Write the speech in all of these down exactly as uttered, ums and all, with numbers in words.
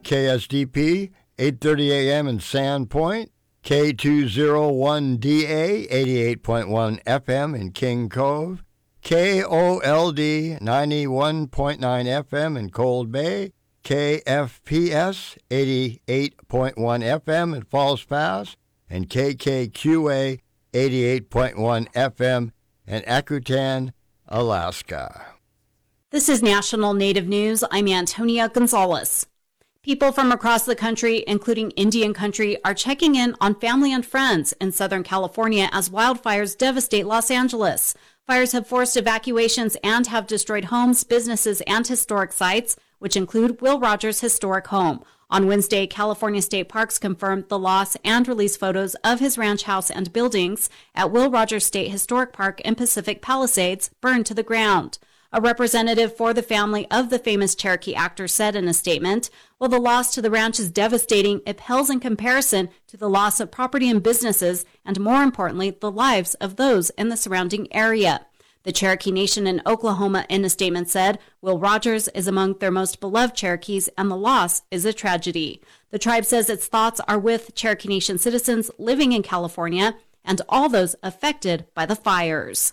K S D P, eight thirty a.m. in Sandpoint, K two oh one D A, eighty-eight point one F M in King Cove, K O L D, ninety-one point nine F M in Cold Bay, K F P S, eighty-eight point one F M in Falls Pass, and K K Q A, eighty-eight point one F M in Akutan, Alaska. This is National Native News. I'm Antonia Gonzalez. People from across the country, including Indian country, are checking in on family and friends in Southern California as wildfires devastate Los Angeles. Fires have forced evacuations and have destroyed homes, businesses, and historic sites, which include Will Rogers' historic home. On Wednesday, California State Parks confirmed the loss and released photos of his ranch house and buildings at Will Rogers State Historic Park in Pacific Palisades burned to the ground. A representative for the family of the famous Cherokee actor said in a statement, "While the loss to the ranch is devastating, it pales in comparison to the loss of property and businesses, and more importantly, the lives of those in the surrounding area." The Cherokee Nation in Oklahoma in a statement said, "Will Rogers is among their most beloved Cherokees, and the loss is a tragedy." The tribe says its thoughts are with Cherokee Nation citizens living in California and all those affected by the fires.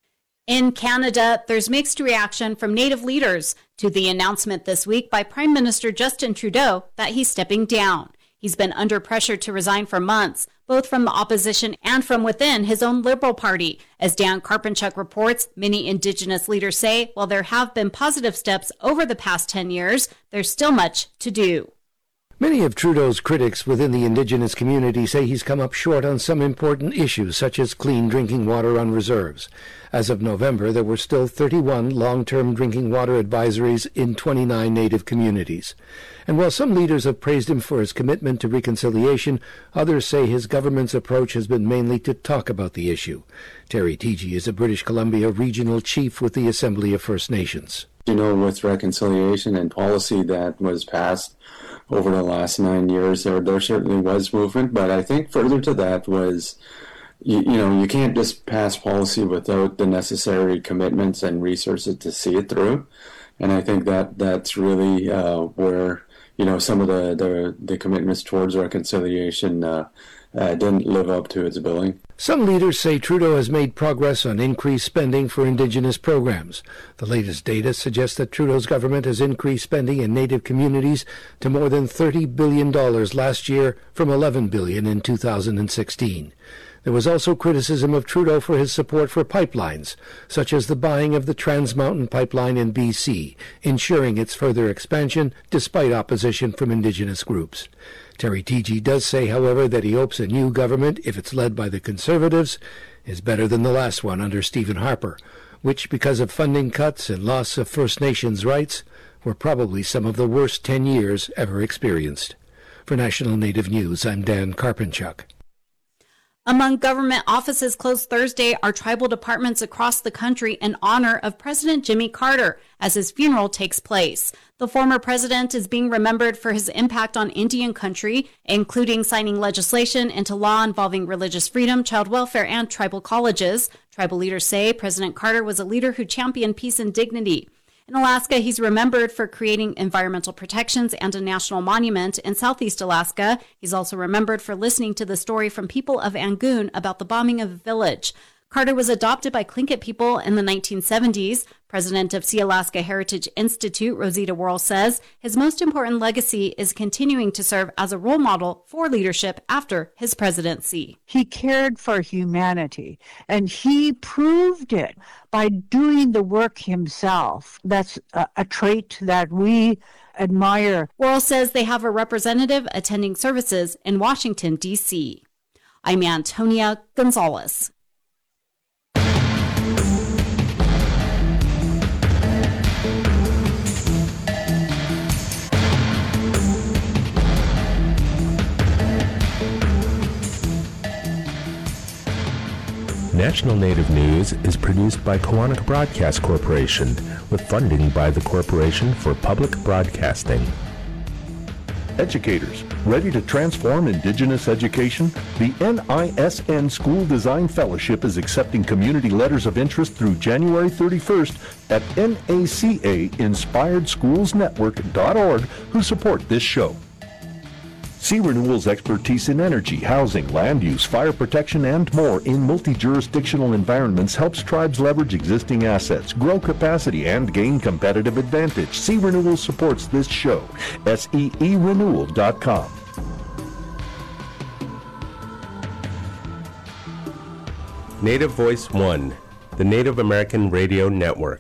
In Canada, there's mixed reaction from Native leaders to the announcement this week by Prime Minister Justin Trudeau that he's stepping down. He's been under pressure to resign for months, both from the opposition and from within his own Liberal Party. As Dan Karpenchuk reports, many Indigenous leaders say while there have been positive steps over the past ten years, there's still much to do. Many of Trudeau's critics within the Indigenous community say he's come up short on some important issues, such as clean drinking water on reserves. As of November, there were still thirty-one long-term drinking water advisories in twenty-nine Native communities. And while some leaders have praised him for his commitment to reconciliation, others say his government's approach has been mainly to talk about the issue. Terry Teegee is a British Columbia regional chief with the Assembly of First Nations. You know, with reconciliation and policy that was passed over the last nine years, there, there certainly was movement, but I think further to that was, you, you know, you can't just pass policy without the necessary commitments and resources to see it through, and I think that that's really uh, where, you know, some of the, the, the commitments towards reconciliation uh, uh, didn't live up to its billing. Some leaders say Trudeau has made progress on increased spending for Indigenous programs. The latest data suggests that Trudeau's government has increased spending in Native communities to more than thirty billion dollars last year from eleven billion dollars in two thousand sixteen. There was also criticism of Trudeau for his support for pipelines, such as the buying of the Trans Mountain Pipeline in B C, ensuring its further expansion despite opposition from Indigenous groups. Terry Teegee does say, however, that he hopes a new government, if it's led by the Conservatives, is better than the last one under Stephen Harper, which, because of funding cuts and loss of First Nations rights, were probably some of the worst ten years ever experienced. For National Native News, I'm Dan Karpenchuk. Among government offices closed Thursday are tribal departments across the country in honor of President Jimmy Carter as his funeral takes place. The former president is being remembered for his impact on Indian country, including signing legislation into law involving religious freedom, child welfare, and tribal colleges. Tribal leaders say President Carter was a leader who championed peace and dignity. In Alaska, he's remembered for creating environmental protections and a national monument in Southeast Alaska. He's also remembered for listening to the story from people of Angoon about the bombing of a village. Carter was adopted by Tlingit people in the nineteen seventies. President of Sealaska Heritage Institute, Rosita Worrell, says his most important legacy is continuing to serve as a role model for leadership after his presidency. He cared for humanity, and he proved it by doing the work himself. That's a, a trait that we admire. Worrell says they have a representative attending services in Washington, D C I'm Antonia Gonzalez. National Native News is produced by Kawanak Broadcast Corporation with funding by the Corporation for Public Broadcasting. Educators, ready to transform Indigenous education? The N I S N School Design Fellowship is accepting community letters of interest through January thirty-first at N A C A Inspired Schools Network dot org who support this show. See Renewal's expertise in energy, housing, land use, fire protection, and more in multi-jurisdictional environments helps tribes leverage existing assets, grow capacity, and gain competitive advantage. See Renewal supports this show. S E E renewal dot com. Native Voice One, the Native American Radio Network.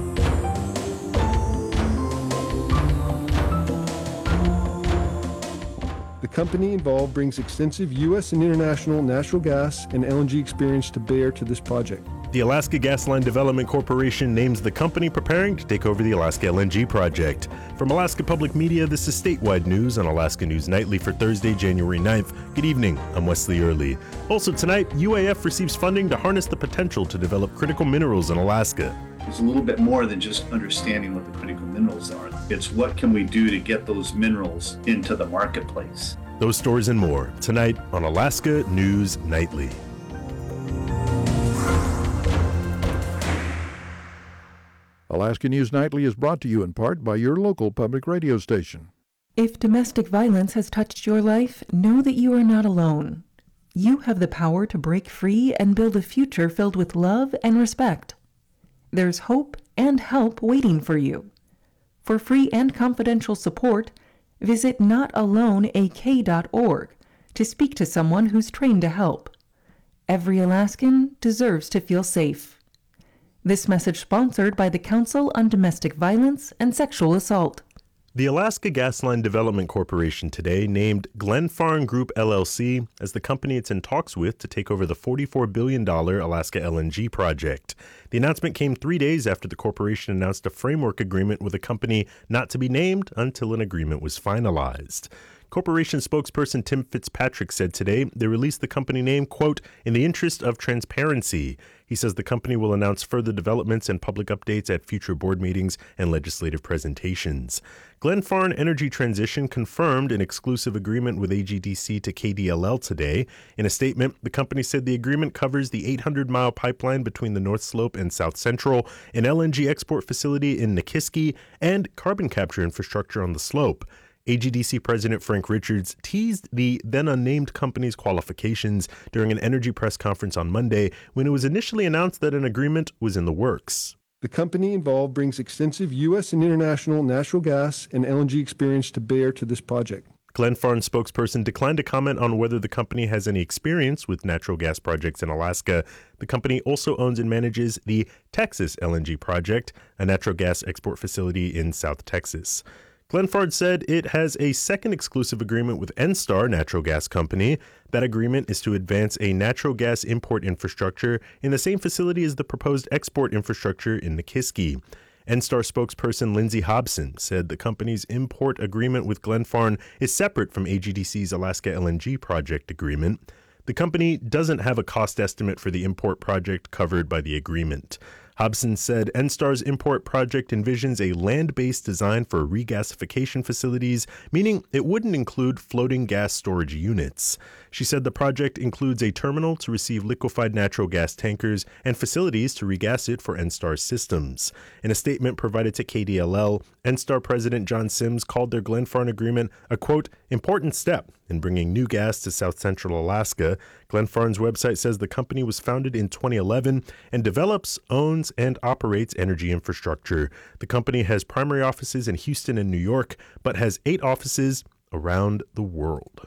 The company involved brings extensive U S and international natural gas and L N G experience to bear to this project. The Alaska Gasline Development Corporation names the company preparing to take over the Alaska L N G project. From Alaska Public Media, this is statewide news on Alaska News Nightly for Thursday, January ninth. Good evening, I'm Wesley Early. Also tonight, U A F receives funding to harness the potential to develop critical minerals in Alaska. It's a little bit more than just understanding what the critical minerals are. It's what can we do to get those minerals into the marketplace. Those stories and more tonight on Alaska News Nightly. Alaska News Nightly is brought to you in part by your local public radio station. If domestic violence has touched your life, know that you are not alone. You have the power to break free and build a future filled with love and respect. There's hope and help waiting for you. For free and confidential support, visit not alone a k dot org to speak to someone who's trained to help. Every Alaskan deserves to feel safe. This message sponsored by the Council on Domestic Violence and Sexual Assault. The Alaska Gasline Development Corporation today named Glenfarne Group L L C as the company it's in talks with to take over the forty-four billion dollars Alaska L N G project. The announcement came three days after the corporation announced a framework agreement with a company not to be named until an agreement was finalized. Corporation spokesperson Tim Fitzpatrick said today they released the company name, quote, in the interest of transparency. He says the company will announce further developments and public updates at future board meetings and legislative presentations. Glenfarne Energy Transition confirmed an exclusive agreement with A G D C to K D L L today. In a statement, the company said the agreement covers the eight hundred mile pipeline between the North Slope and South Central, an L N G export facility in Nikiski, and carbon capture infrastructure on the slope. A G D C President Frank Richards teased the then-unnamed company's qualifications during an energy press conference on Monday when it was initially announced that an agreement was in the works. The company involved brings extensive U S and international natural gas and L N G experience to bear to this project. Glenfarne spokesperson declined to comment on whether the company has any experience with natural gas projects in Alaska. The company also owns and manages the Texas L N G project, a natural gas export facility in South Texas. Glenfarne said it has a second exclusive agreement with Enstar Natural Gas Company. That agreement is to advance a natural gas import infrastructure in the same facility as the proposed export infrastructure in Nikiski. Enstar spokesperson Lindsay Hobson said the company's import agreement with Glenfarne is separate from A G D C's Alaska L N G project agreement. The company doesn't have a cost estimate for the import project covered by the agreement. Hobson said Enstar's import project envisions a land-based design for regasification facilities, meaning it wouldn't include floating gas storage units. She said the project includes a terminal to receive liquefied natural gas tankers and facilities to regas it for Enstar's systems. In a statement provided to K D L L, Enstar President John Sims called their Glenfarne agreement a, quote, important step in bringing new gas to South Central Alaska. Glenfarne's website says the company was founded in twenty eleven and develops, owns, and operates energy infrastructure. The company has primary offices in Houston and New York, but has eight offices around the world.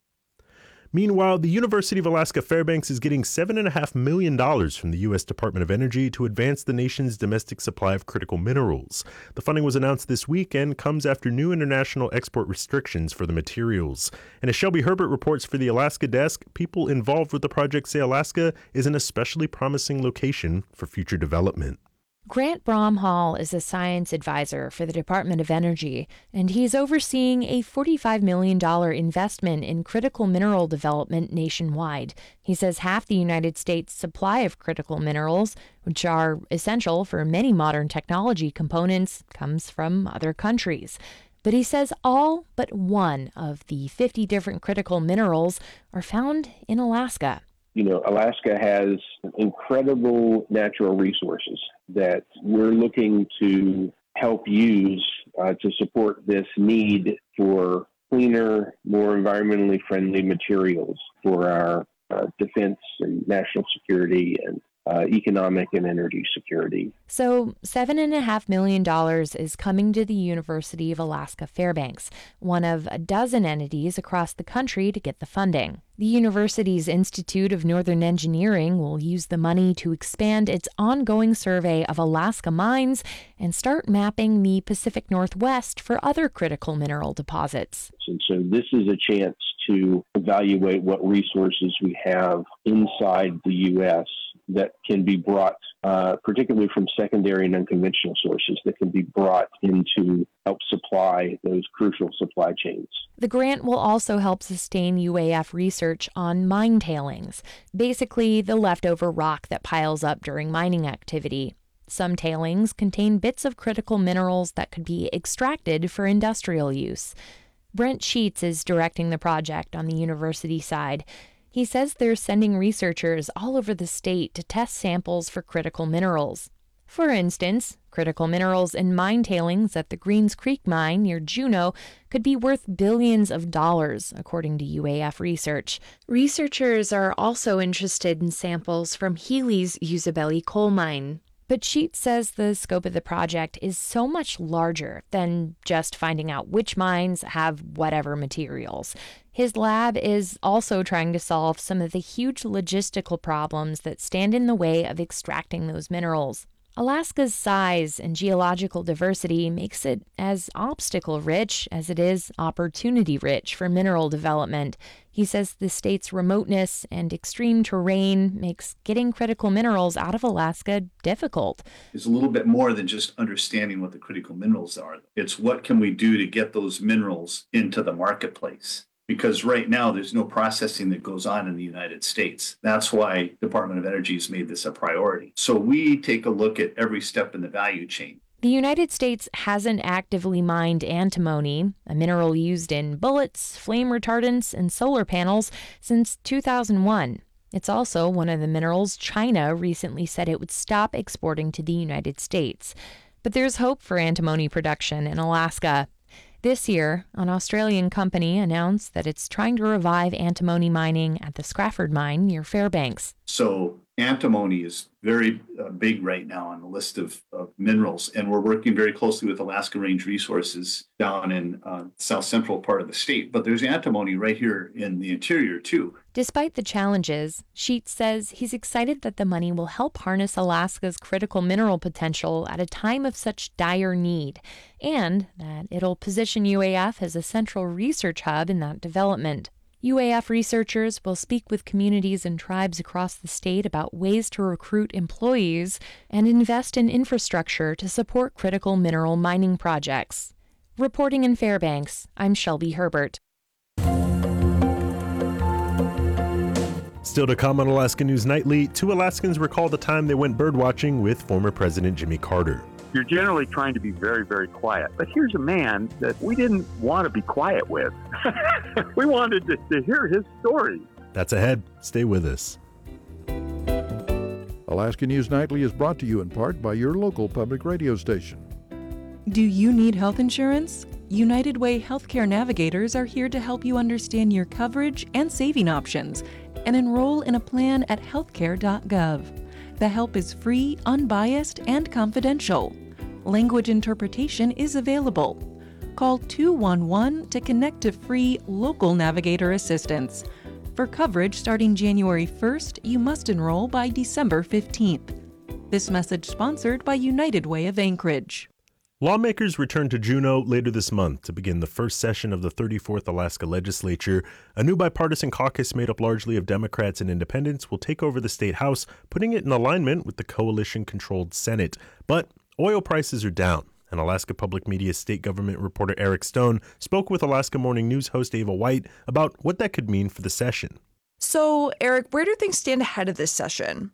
Meanwhile, the University of Alaska Fairbanks is getting seven point five million dollars from the U S Department of Energy to advance the nation's domestic supply of critical minerals. The funding was announced this week and comes after new international export restrictions for the materials. And as Shelby Herbert reports for the Alaska Desk, people involved with the project say Alaska is an especially promising location for future development. Grant Bromhall is a science advisor for the Department of Energy, and he's overseeing a forty-five million dollars investment in critical mineral development nationwide. He says half the United States' supply of critical minerals, which are essential for many modern technology components, comes from other countries. But he says all but one of the fifty different critical minerals are found in Alaska. You know, Alaska has incredible natural resources that we're looking to help use uh, to support this need for cleaner, more environmentally friendly materials for our uh, defense and national security and uh, economic and energy security. So seven and a half million dollars is coming to the University of Alaska Fairbanks, one of a dozen entities across the country to get the funding. The university's Institute of Northern Engineering will use the money to expand its ongoing survey of Alaska mines and start mapping the Pacific Northwest for other critical mineral deposits. And so this is a chance to evaluate what resources we have inside the U S that can be brought, uh, particularly from secondary and unconventional sources, that can be brought in to help supply those crucial supply chains. The grant will also help sustain U A F research on mine tailings, basically the leftover rock that piles up during mining activity. Some tailings contain bits of critical minerals that could be extracted for industrial use. Brent Sheets is directing the project on the university side. He says they're sending researchers all over the state to test samples for critical minerals. For instance, critical minerals in mine tailings at the Greens Creek mine near Juneau could be worth billions of dollars, according to U A F research. Researchers are also interested in samples from Healy's Usabelli coal mine. But Sheets says the scope of the project is so much larger than just finding out which mines have whatever materials. His lab is also trying to solve some of the huge logistical problems that stand in the way of extracting those minerals. Alaska's size and geological diversity makes it as obstacle-rich as it is opportunity-rich for mineral development. He says the state's remoteness and extreme terrain makes getting critical minerals out of Alaska difficult. It's a little bit more than just understanding what the critical minerals are. It's what can we do to get those minerals into the marketplace? Because right now there's no processing that goes on in the United States. That's why Department of Energy has made this a priority. So we take a look at every step in the value chain. The United States hasn't actively mined antimony, a mineral used in bullets, flame retardants, and solar panels, since two thousand one. It's also one of the minerals China recently said it would stop exporting to the United States. But there's hope for antimony production in Alaska. This year, an Australian company announced that it's trying to revive antimony mining at the Scrafford mine near Fairbanks. So antimony is very uh, big right now on the list of, of minerals, and we're working very closely with Alaska Range Resources down in uh, south central part of the state. But there's antimony right here in the interior, too. Despite the challenges, Sheets says he's excited that the money will help harness Alaska's critical mineral potential at a time of such dire need, and that it'll position U A F as a central research hub in that development. U A F researchers will speak with communities and tribes across the state about ways to recruit employees and invest in infrastructure to support critical mineral mining projects. Reporting in Fairbanks, I'm Shelby Herbert. Still to come on Alaska News Nightly, two Alaskans recall the time they went birdwatching with former President Jimmy Carter. You're generally trying to be very, very quiet. But here's a man that we didn't want to be quiet with. We wanted to, to hear his story. That's ahead. Stay with us. Alaska News Nightly is brought to you in part by your local public radio station. Do you need health insurance? United Way Healthcare Navigators are here to help you understand your coverage and saving options and enroll in a plan at healthcare dot gov. The help is free, unbiased, and confidential. Language interpretation is available. Call two one one to connect to free local navigator assistance. For coverage starting January first, you must enroll by December fifteenth. This message sponsored by United Way of Anchorage. Lawmakers return to Juneau later this month to begin the first session of the thirty-fourth Alaska Legislature. A new bipartisan caucus made up largely of Democrats and independents will take over the state house, putting it in alignment with the coalition-controlled Senate. But oil prices are down, and Alaska Public Media state government reporter Eric Stone spoke with Alaska Morning News host Ava White about what that could mean for the session. So, Eric, where do things stand ahead of this session?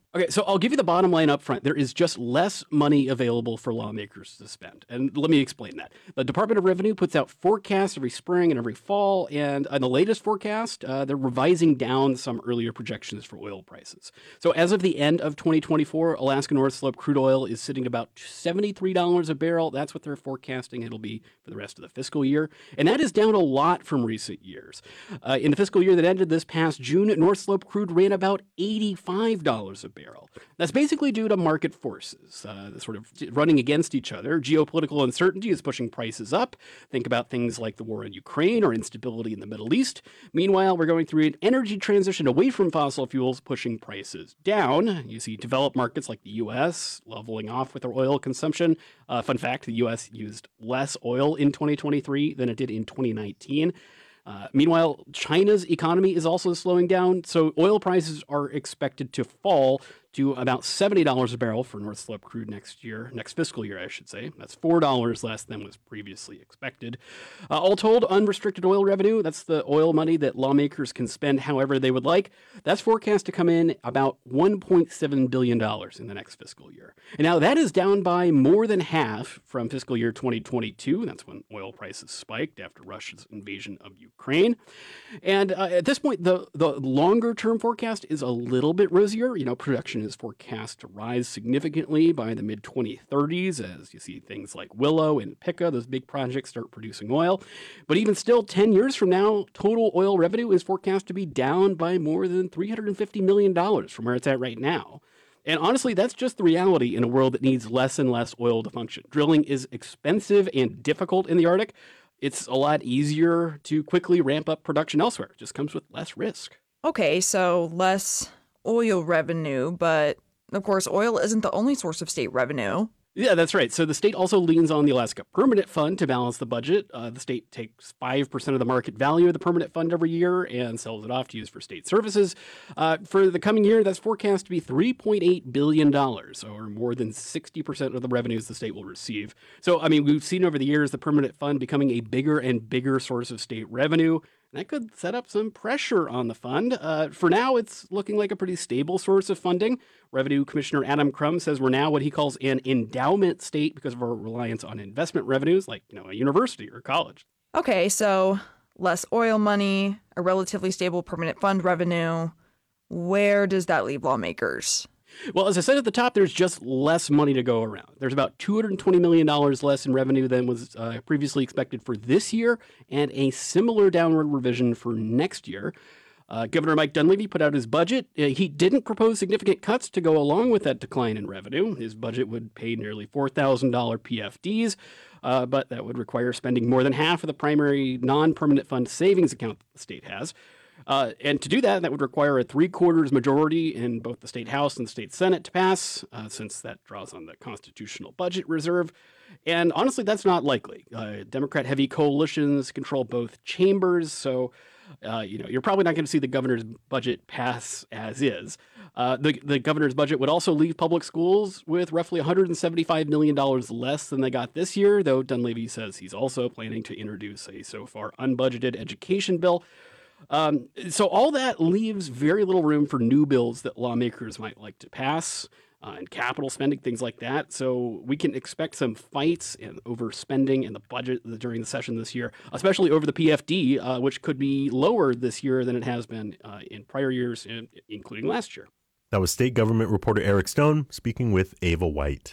Okay, so I'll give you the bottom line up front. There is just less money available for lawmakers to spend. And let me explain that. The Department of Revenue puts out forecasts every spring and every fall. And in the latest forecast, uh, they're revising down some earlier projections for oil prices. So as of the end of twenty twenty-four, Alaska North Slope crude oil is sitting at about seventy-three dollars a barrel. That's what they're forecasting it'll be for the rest of the fiscal year. And that is down a lot from recent years. Uh, in the fiscal year that ended this past June, North Slope crude ran about eighty-five dollars a barrel. Barrel. That's basically due to market forces, uh, sort of running against each other. Geopolitical uncertainty is pushing prices up. Think about things like the war in Ukraine or instability in the Middle East. Meanwhile, we're going through an energy transition away from fossil fuels, pushing prices down. You see developed markets like the U S leveling off with their oil consumption. Uh, fun fact, the U S used less oil in twenty twenty-three than it did in twenty nineteen. Uh, meanwhile, China's economy is also slowing down, so oil prices are expected to fall to about seventy dollars a barrel for North Slope crude next year, next fiscal year, I should say. That's four dollars less than was previously expected. Uh, all told, unrestricted oil revenue, that's the oil money that lawmakers can spend however they would like, that's forecast to come in about one point seven billion dollars in the next fiscal year. And now that is down by more than half from fiscal year twenty twenty-two. That's when oil prices spiked after Russia's invasion of Ukraine. And uh, at this point, the, the longer-term forecast is a little bit rosier. You know, production is forecast to rise significantly by the mid twenty thirties as you see things like Willow and Pikka, those big projects, start producing oil. But even still, ten years from now, total oil revenue is forecast to be down by more than three hundred fifty million dollars from where it's at right now. And honestly, that's just the reality in a world that needs less and less oil to function. Drilling is expensive and difficult in the Arctic. It's a lot easier to quickly ramp up production elsewhere. It just comes with less risk. Okay, so less oil revenue, but of course, oil isn't the only source of state revenue. Yeah, that's right. So the state also leans on the Alaska Permanent Fund to balance the budget. Uh, the state takes five percent of the market value of the Permanent Fund every year and sells it off to use for state services. Uh, for the coming year, that's forecast to be three point eight billion dollars, or more than sixty percent of the revenues the state will receive. So, I mean, we've seen over the years the Permanent Fund becoming a bigger and bigger source of state revenue. That could set up some pressure on the fund. Uh, for now, it's looking like a pretty stable source of funding. Revenue Commissioner Adam Crum says we're now what he calls an endowment state because of our reliance on investment revenues, like, you know, a university or college. Okay, so less oil money, a relatively stable permanent fund revenue. Where does that leave lawmakers? Well, as I said at the top, there's just less money to go around. There's about two hundred twenty million dollars less in revenue than was uh, previously expected for this year, and a similar downward revision for next year. Uh, Governor Mike Dunleavy put out his budget. Uh, he didn't propose significant cuts to go along with that decline in revenue. His budget would pay nearly four thousand dollars P F Ds, uh, but that would require spending more than half of the primary non-permanent fund savings account the state has. Uh, and to do that, that would require a three-quarters majority in both the state House and the state Senate to pass, uh, since that draws on the constitutional budget reserve. And honestly, that's not likely. Uh, Democrat-heavy coalitions control both chambers, so uh, you know you're probably not going to see the governor's budget pass as is. Uh, the, the governor's budget would also leave public schools with roughly one hundred seventy-five million dollars less than they got this year, though Dunleavy says he's also planning to introduce a so far unbudgeted education bill. Um, so all that leaves very little room for new bills that lawmakers might like to pass, uh, and capital spending, things like that. So we can expect some fights and overspending in the budget during the session this year, especially over the P F D, uh, which could be lower this year than it has been uh, in prior years, including last year. That was state government reporter Eric Stone speaking with Ava White.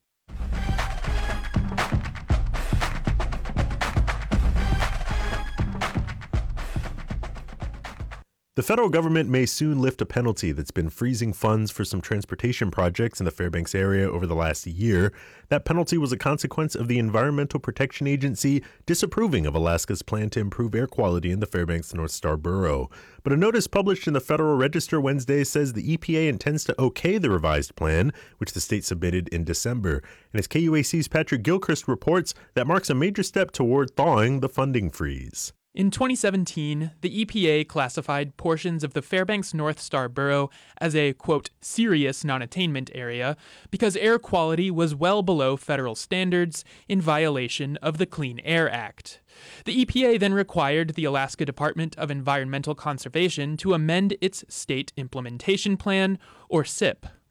The federal government may soon lift a penalty that's been freezing funds for some transportation projects in the Fairbanks area over the last year. That penalty was a consequence of the Environmental Protection Agency disapproving of Alaska's plan to improve air quality in the Fairbanks North Star borough. But a notice published in the Federal Register Wednesday says the E P A intends to okay the revised plan, which the state submitted in December. And as K U A C's Patrick Gilchrist reports, that marks a major step toward thawing the funding freeze. In twenty seventeen, the E P A classified portions of the Fairbanks North Star borough as a, quote, serious non-attainment area because air quality was well below federal standards in violation of the Clean Air Act. The E P A then required the Alaska Department of Environmental Conservation to amend its State Implementation Plan, or S I P.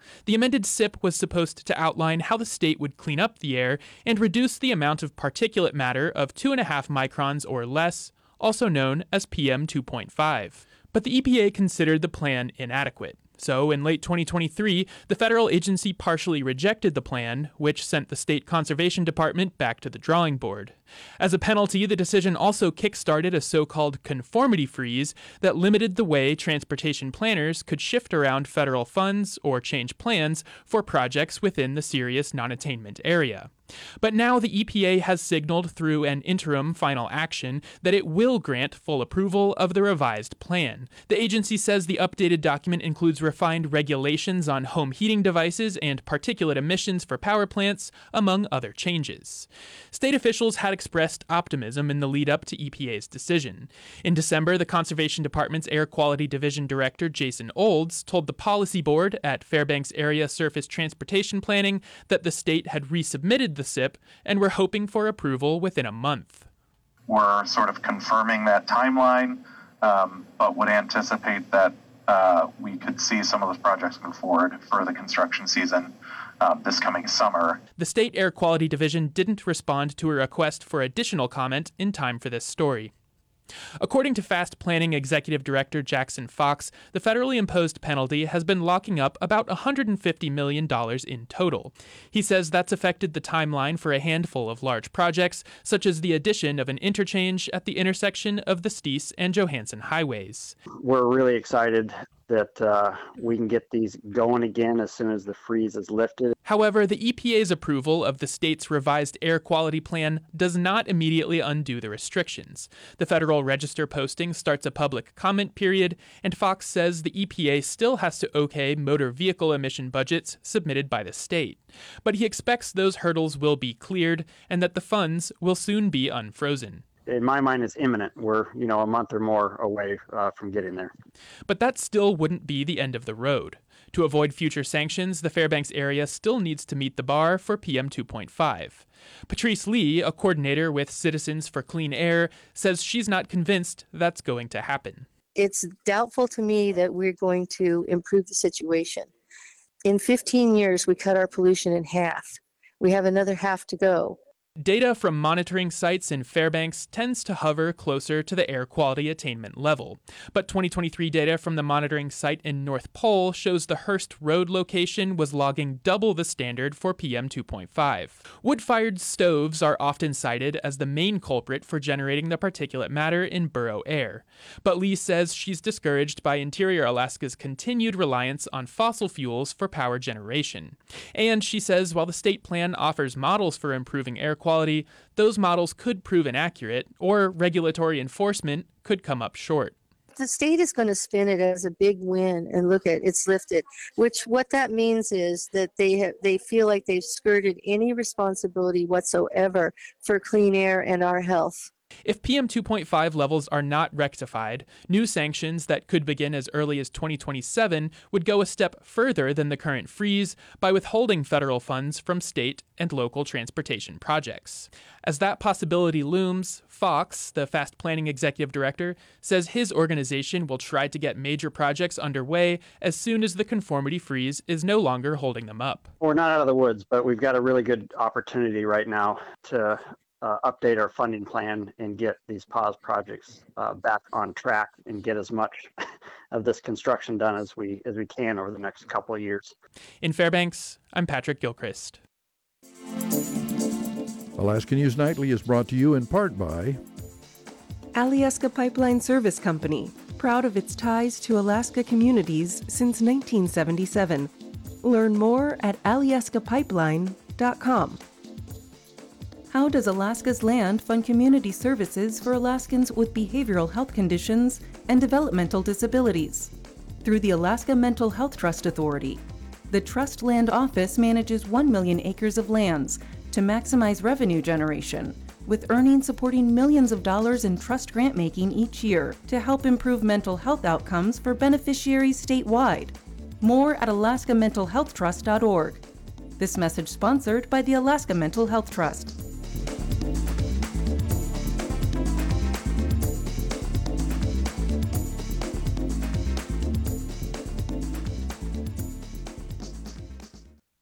The amended S I P was supposed to outline how the state would clean up the air and reduce the amount of particulate matter of two point five microns or less, also known as P M two point five. But the E P A considered the plan inadequate. So, in late twenty twenty-three, the federal agency partially rejected the plan, which sent the state conservation department back to the drawing board. As a penalty, the decision also kick-started a so-called conformity freeze that limited the way transportation planners could shift around federal funds or change plans for projects within the serious non-attainment area. But now the E P A has signaled through an interim final action that it will grant full approval of the revised plan. The agency says the updated document includes refined regulations on home heating devices and particulate emissions for power plants, among other changes. State officials had expressed optimism in the lead up to E P A's decision. In December, the Conservation Department's Air Quality Division Director Jason Olds told the Policy Board at Fairbanks Area Surface Transportation Planning that the state had resubmitted the S I P and were hoping for approval within a month. We're sort of confirming that timeline, um, but would anticipate that uh, we could see some of those projects move forward for the construction season uh, this coming summer. The State Air Quality Division didn't respond to a request for additional comment in time for this story. According to Fast Planning Executive Director Jackson Fox, the federally imposed penalty has been locking up about one hundred fifty million dollars in total. He says that's affected the timeline for a handful of large projects, such as the addition of an interchange at the intersection of the Steese and Johansson highways. We're really excited that uh, we can get these going again as soon as the freeze is lifted. However, the E P A's approval of the state's revised air quality plan does not immediately undo the restrictions. The Federal Register posting starts a public comment period, and Fox says the E P A still has to okay motor vehicle emission budgets submitted by the state. But he expects those hurdles will be cleared and that the funds will soon be unfrozen. In my mind, it's imminent. We're, you know, a month or more away uh, from getting there. But that still wouldn't be the end of the road. To avoid future sanctions, the Fairbanks area still needs to meet the bar for P M two point five. Patrice Lee, a coordinator with Citizens for Clean Air, says she's not convinced that's going to happen. It's doubtful to me that we're going to improve the situation. In fifteen years, we cut our pollution in half. We have another half to go. Data from monitoring sites in Fairbanks tends to hover closer to the air quality attainment level. But twenty twenty-three data from the monitoring site in North Pole shows the Hearst Road location was logging double the standard for P M two point five. Wood-fired stoves are often cited as the main culprit for generating the particulate matter in borough air. But Lee says she's discouraged by Interior Alaska's continued reliance on fossil fuels for power generation. And she says while the state plan offers models for improving air quality, quality, those models could prove inaccurate, or regulatory enforcement could come up short. The state is going to spin it as a big win and look at it's lifted, which what that means is that they have they feel like they've skirted any responsibility whatsoever for clean air and our health. If P M two point five levels are not rectified, new sanctions that could begin as early as twenty twenty-seven would go a step further than the current freeze by withholding federal funds from state and local transportation projects. As that possibility looms, Fox, the Fast Planning Executive Director, says his organization will try to get major projects underway as soon as the conformity freeze is no longer holding them up. We're not out of the woods, but we've got a really good opportunity right now to Uh, update our funding plan and get these paused projects uh, back on track and get as much of this construction done as we as we can over the next couple of years. In Fairbanks, I'm Patrick Gilchrist. Alaska News Nightly is brought to you in part by Alyeska Pipeline Service Company, proud of its ties to Alaska communities since nineteen seventy-seven. Learn more at alyeska pipeline dot com. How does Alaska's land fund community services for Alaskans with behavioral health conditions and developmental disabilities? Through the Alaska Mental Health Trust Authority. The Trust Land Office manages one million acres of lands to maximize revenue generation, with earnings supporting millions of dollars in trust grant-making each year to help improve mental health outcomes for beneficiaries statewide. More at alaska mental health trust dot org. This message sponsored by the Alaska Mental Health Trust.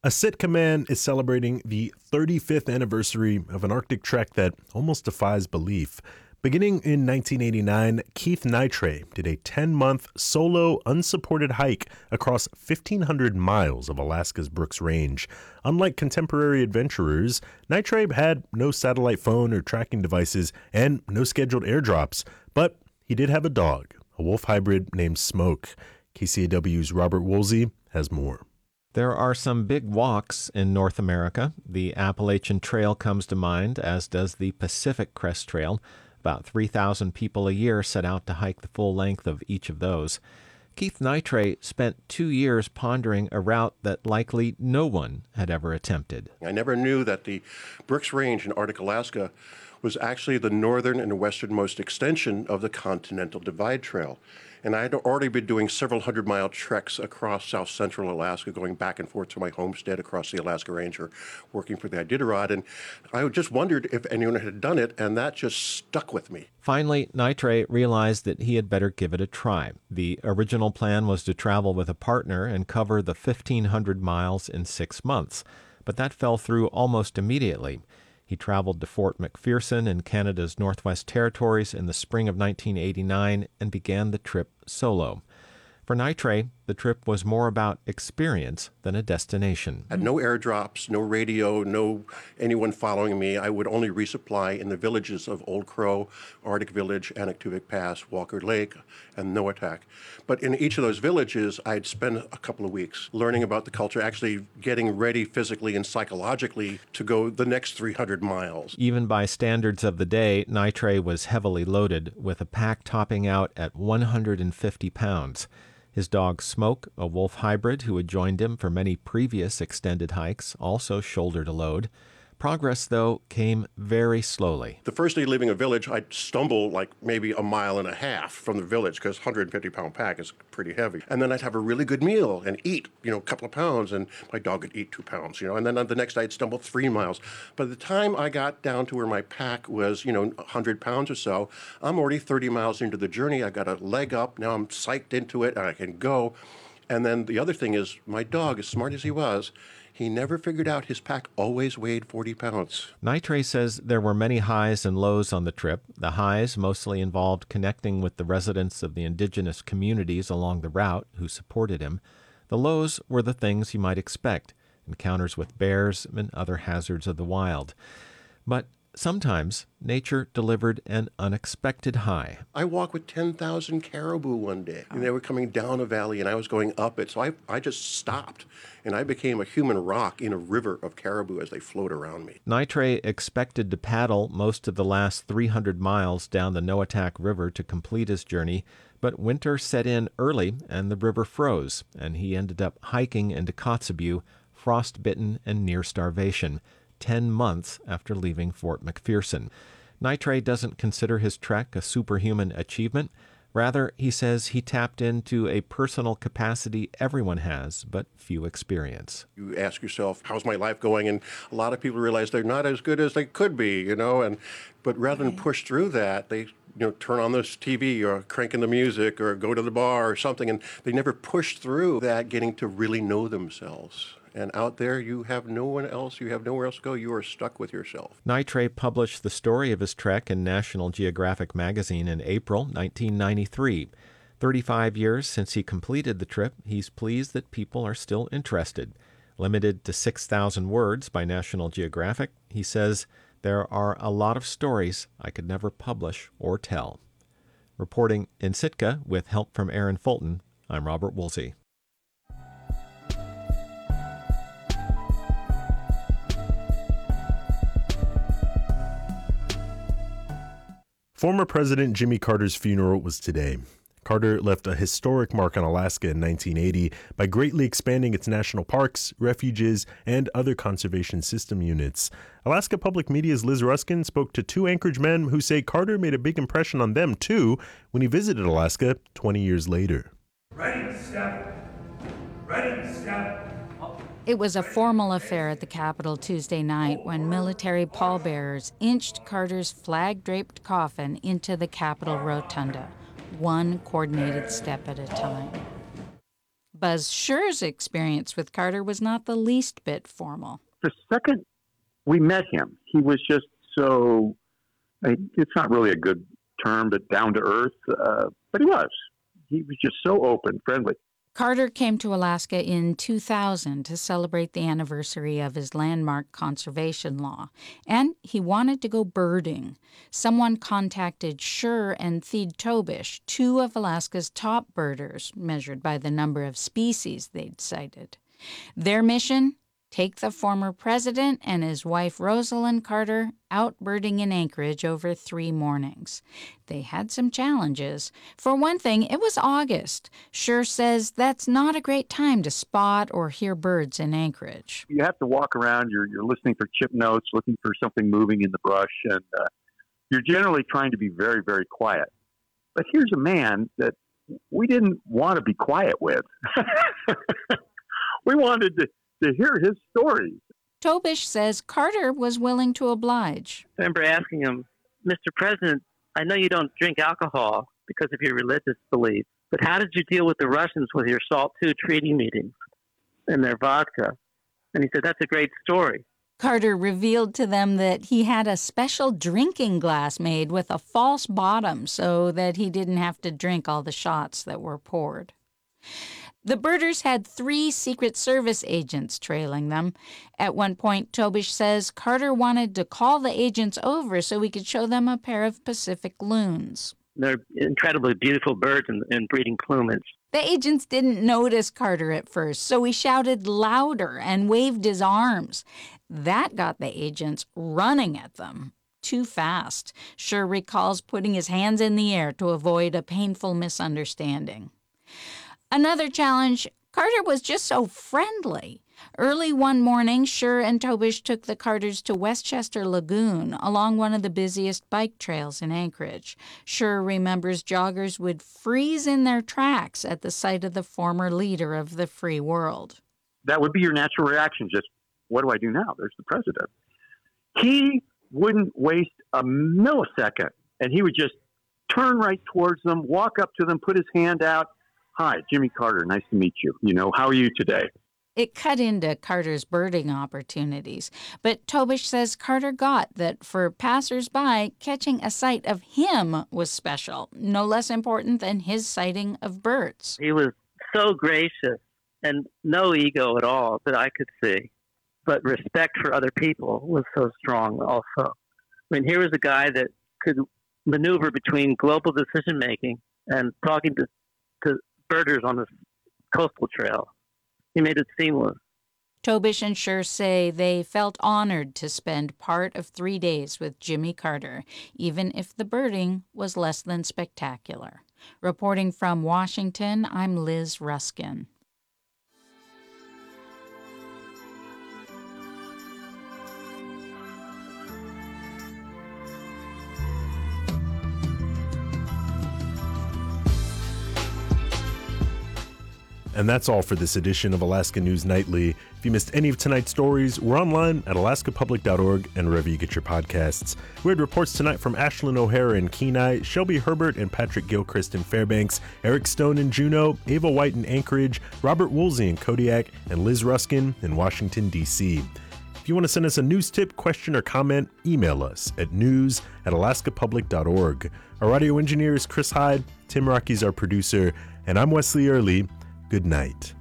A Sitka man is celebrating the thirty-fifth anniversary of an Arctic trek that almost defies belief. Beginning in nineteen eighty-nine, Keith Nitre did a ten-month solo, unsupported hike across fifteen hundred miles of Alaska's Brooks Range. Unlike contemporary adventurers, Nitre had no satellite phone or tracking devices and no scheduled airdrops. But he did have a dog, a wolf hybrid named Smoke. K C A W's Robert Woolsey has more. There are some big walks in North America. The Appalachian Trail comes to mind, as does the Pacific Crest Trail. About three thousand people a year set out to hike the full length of each of those. Keith Nitre spent two years pondering a route that likely no one had ever attempted. I never knew that the Brooks Range in Arctic Alaska was actually the northern and westernmost extension of the Continental Divide Trail. And I had already been doing several hundred mile treks across south central Alaska, going back and forth to my homestead across the Alaska Range or working for the Iditarod. And I just wondered if anyone had done it, and that just stuck with me. Finally, Nitre realized that he had better give it a try. The original plan was to travel with a partner and cover the fifteen hundred miles in six months. But that fell through almost immediately. He traveled to Fort McPherson in Canada's Northwest Territories in the spring of nineteen eighty-nine and began the trip solo. For Nitre, the trip was more about experience than a destination. I had no airdrops, no radio, no anyone following me. I would only resupply in the villages of Old Crow, Arctic Village, Anaktuvik Pass, Walker Lake, and Noatak. But in each of those villages, I'd spend a couple of weeks learning about the culture, actually getting ready physically and psychologically to go the next three hundred miles. Even by standards of the day, Nitre was heavily loaded, with a pack topping out at one hundred fifty pounds. His dog Smoke, a wolf hybrid who had joined him for many previous extended hikes, also shouldered a load. Progress, though, came very slowly. The first day leaving a village, I'd stumble like maybe a mile and a half from the village because a one hundred fifty pound pack is pretty heavy. And then I'd have a really good meal and eat, you know, a couple of pounds, and my dog would eat two pounds, you know. And then the next day I'd stumble three miles. By the time I got down to where my pack was, you know, one hundred pounds or so, I'm already thirty miles into the journey. I got a leg up. Now I'm psyched into it and I can go. And then the other thing is my dog, as smart as he was, he never figured out his pack always weighed forty pounds. Nitre says there were many highs and lows on the trip. The highs mostly involved connecting with the residents of the indigenous communities along the route who supported him. The lows were the things you might expect, encounters with bears and other hazards of the wild. But sometimes nature delivered an unexpected high. I walked with ten thousand caribou one day, and they were coming down a valley, and I was going up it. So I, I just stopped, and I became a human rock in a river of caribou as they flowed around me. Nitre expected to paddle most of the last three hundred miles down the Noatak River to complete his journey, but winter set in early, and the river froze, and he ended up hiking into Kotzebue, frostbitten and near starvation, ten months after leaving Fort McPherson. Nitre doesn't consider his trek a superhuman achievement. Rather, he says he tapped into a personal capacity everyone has, but few experience. You ask yourself, how's my life going? And a lot of people realize they're not as good as they could be, you know, and but rather than push through that, they you know turn on this T V or crank in the music or go to the bar or something, and they never push through that getting to really know themselves. And out there, you have no one else, you have nowhere else to go, you are stuck with yourself. Nitre published the story of his trek in National Geographic magazine in April nineteen ninety-three. thirty-five years since he completed the trip, he's pleased that people are still interested. Limited to six thousand words by National Geographic, he says, "There are a lot of stories I could never publish or tell." Reporting in Sitka with help from Aaron Fulton, I'm Robert Woolsey. Former President Jimmy Carter's funeral was today. Carter left a historic mark on Alaska in nineteen eighty by greatly expanding its national parks, refuges, and other conservation system units. Alaska Public Media's Liz Ruskin spoke to two Anchorage men who say Carter made a big impression on them, too, when he visited Alaska twenty years later. Ready, step. Ready, step. It was a formal affair at the Capitol Tuesday night when military pallbearers inched Carter's flag-draped coffin into the Capitol rotunda, one coordinated step at a time. Buzz Scher's experience with Carter was not the least bit formal. The second we met him, he was just so, it's not really a good term, but down to earth, uh, but he was. He was just so open, friendly. Carter came to Alaska in two thousand to celebrate the anniversary of his landmark conservation law, and he wanted to go birding. Someone contacted Scher and Theed Tobish, two of Alaska's top birders, measured by the number of species they'd cited. Their mission? Take the former president and his wife Rosalind Carter out birding in Anchorage over three mornings. They had some challenges. For one thing, it was August. Scher says that's not a great time to spot or hear birds in Anchorage. You have to walk around, you're, you're listening for chip notes, looking for something moving in the brush, and uh, you're generally trying to be very, very quiet. But here's a man that we didn't want to be quiet with. We wanted to to hear his stories. Tobish says Carter was willing to oblige. I remember asking him, Mister President, I know you don't drink alcohol because of your religious beliefs, but how did you deal with the Russians with your SALT two treaty meetings and their vodka? And he said, that's a great story. Carter revealed to them that he had a special drinking glass made with a false bottom so that he didn't have to drink all the shots that were poured. The birders had three Secret Service agents trailing them. At one point, Tobish says Carter wanted to call the agents over so he could show them a pair of Pacific loons. They're incredibly beautiful birds in, in breeding plumage. The agents didn't notice Carter at first, so he shouted louder and waved his arms. That got the agents running at them. Too fast. Scher recalls putting his hands in the air to avoid a painful misunderstanding. Another challenge, Carter was just so friendly. Early one morning, Scher and Tobish took the Carters to Westchester Lagoon along one of the busiest bike trails in Anchorage. Scher remembers joggers would freeze in their tracks at the sight of the former leader of the free world. That would be your natural reaction, just, what do I do now? There's the president. He wouldn't waste a millisecond, and he would just turn right towards them, walk up to them, put his hand out. Hi, Jimmy Carter. Nice to meet you. You know, how are you today? It cut into Carter's birding opportunities, but Tobish says Carter got that for passers-by, catching a sight of him was special, no less important than his sighting of birds. He was so gracious and no ego at all that I could see, but respect for other people was so strong also. I mean, here was a guy that could maneuver between global decision-making and talking to, to birders on this coastal trail. He made it seamless. Tobish and Scher say they felt honored to spend part of three days with Jimmy Carter, even if the birding was less than spectacular. Reporting from Washington, I'm Liz Ruskin. And that's all for this edition of Alaska News Nightly. If you missed any of tonight's stories, we're online at alaska public dot org and wherever you get your podcasts. We had reports tonight from Ashlyn O'Hara in Kenai, Shelby Herbert and Patrick Gilchrist in Fairbanks, Eric Stone in Juneau, Ava White in Anchorage, Robert Woolsey in Kodiak, and Liz Ruskin in Washington, D C If you want to send us a news tip, question, or comment, email us at news at alaska public dot org. Our audio engineer is Chris Hyde, Tim Rocky's our producer, and I'm Wesley Early. Good night.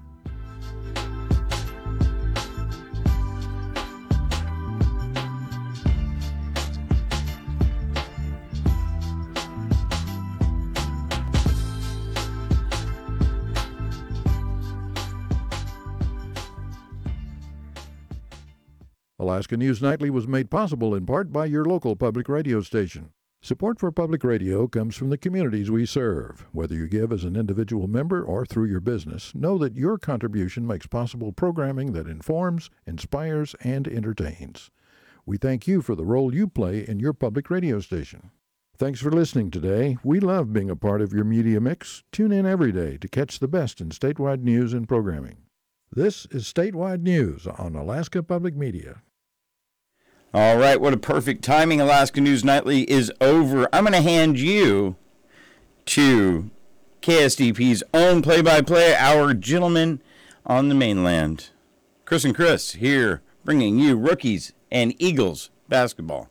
Alaska News Nightly was made possible in part by your local public radio station. Support for public radio comes from the communities we serve. Whether you give as an individual member or through your business, know that your contribution makes possible programming that informs, inspires, and entertains. We thank you for the role you play in your public radio station. Thanks for listening today. We love being a part of your media mix. Tune in every day to catch the best in statewide news and programming. This is Statewide News on Alaska Public Media. All right, what a perfect timing. Alaska News Nightly is over. I'm going to hand you to K S D P's own play-by-play, our gentleman on the mainland. Chris and Chris here, bringing you Rookies and Eagles basketball.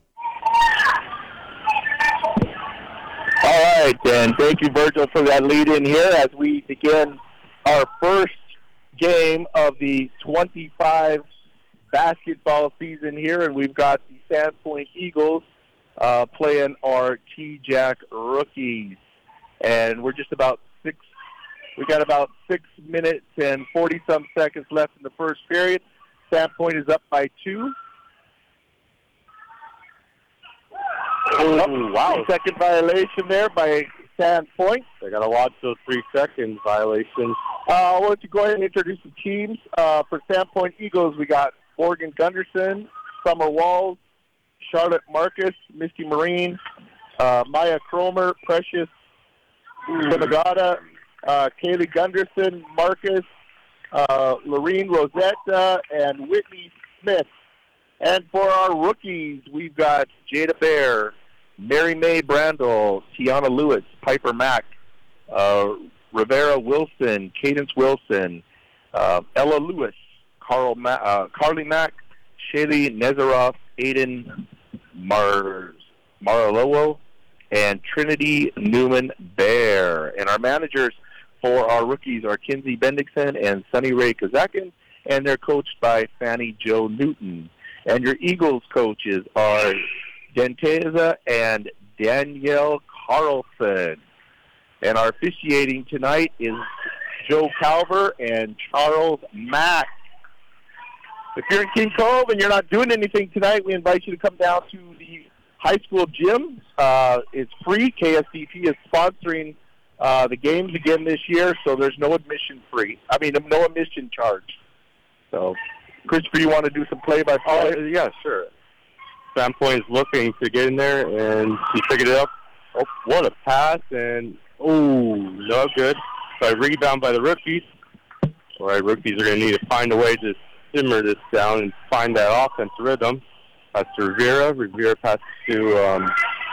All right, and thank you, Virgil, for that lead in here as we begin our first game of the twenty-five basketball season here, and we've got the Sandpoint Eagles uh, playing our T-Jack Rookies. And we're just about six, we got about six minutes and forty-some seconds left in the first period. Sandpoint is up by two. Oh, wow. Second violation there by Sandpoint. They got to watch those three second violations. Uh, I want to go ahead and introduce the teams. Uh, for Sandpoint Eagles, we got Morgan Gunderson, Summer Walls, Charlotte Marcus, Misty Marine, uh, Maya Cromer, Precious Semagata, uh, Kaylee Gunderson, Marcus, uh, Lorene Rosetta, and Whitney Smith. And for our rookies, we've got Jada Bear, Mary Mae Brandel, Tiana Lewis, Piper Mack, uh, Rivera Wilson, Cadence Wilson, uh, Ella Lewis, Carl Ma- uh, Carly Mack, Shaylee Nezaroff, Aiden Mars, Maralowo, and Trinity Newman Bear. And our managers for our rookies are Kinsey Bendixson and Sunny Ray Kazakin, and they're coached by Fanny Jo Newton. And your Eagles coaches are Denteza and Danielle Carlson. And our officiating tonight is Joe Calver and Charles Mack. If you're in King Cove and you're not doing anything tonight, we invite you to come down to the high school gym. Uh, it's free. K S D P is sponsoring uh, the games again this year, so there's no admission free. I mean, no admission charge. So, Christopher, you want to do some play-by-play? Oh, yeah, sure. Sandpoint is looking to get in there, and he figured it up. Oh, what a pass, and, oh, no good. So a rebound by the rookies. All right, rookies are going to need to find a way to simmer this down and find that offense rhythm. That's to Rivera. Rivera passes to, um,